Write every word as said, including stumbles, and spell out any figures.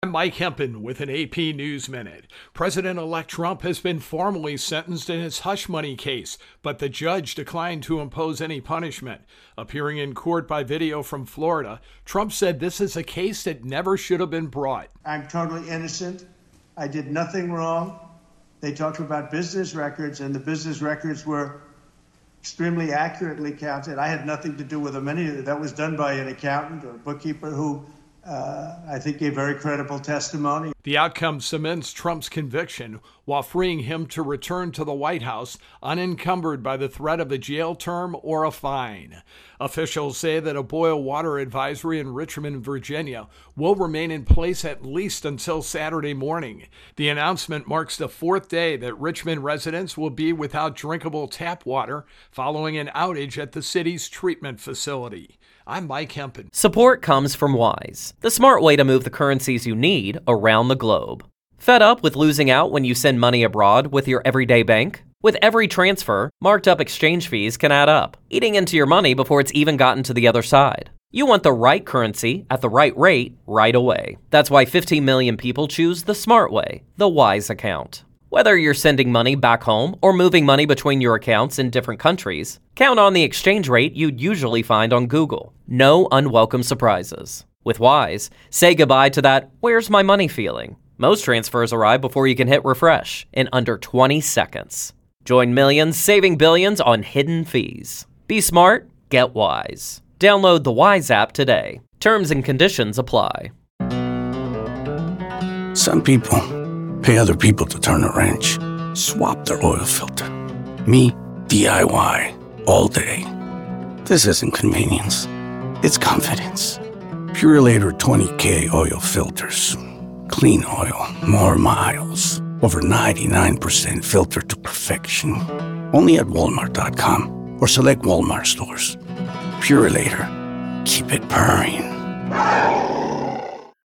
I'm Mike Hempen with an A P News Minute. President-elect Trump has been formally sentenced in his hush money case, but the judge declined to impose any punishment. Appearing in court by video from Florida, Trump said this is a case that never should have been brought. I'm totally innocent. I did nothing wrong. They talked about business records, and the business records were extremely accurately counted. I had nothing to do with them. Any of it. That was done by an accountant or a bookkeeper who Uh, I think gave very credible testimony. The outcome cements Trump's conviction while freeing him to return to the White House unencumbered by the threat of a jail term or a fine. Officials say that a boil water advisory in Richmond, Virginia will remain in place at least until Saturday morning. The announcement marks the fourth day that Richmond residents will be without drinkable tap water following an outage at the city's treatment facility. I'm Mike Hempen. Support comes from Wise, the smart way to move the currencies you need around the globe. Fed up with losing out when you send money abroad with your everyday bank? With every transfer, marked up exchange fees can add up, eating into your money before it's even gotten to the other side. You want the right currency at the right rate right away. That's why fifteen million people choose the smart way, the Wise account. Whether you're sending money back home or moving money between your accounts in different countries, count on the exchange rate you'd usually find on Google. No unwelcome surprises. With Wise, say goodbye to that "where's my money" feeling. Most transfers arrive before you can hit refresh in under twenty seconds. Join millions saving billions on hidden fees. Be smart, get Wise. Download the Wise app today. Terms and conditions apply. Some people pay other people to turn a wrench, swap their oil filter. Me, D I Y, all day. This isn't convenience, it's confidence. Purelator twenty K oil filters. Clean oil, more miles. Over ninety-nine percent filtered to perfection. Only at Walmart dot com or select Walmart stores. Purelator, keep it purring.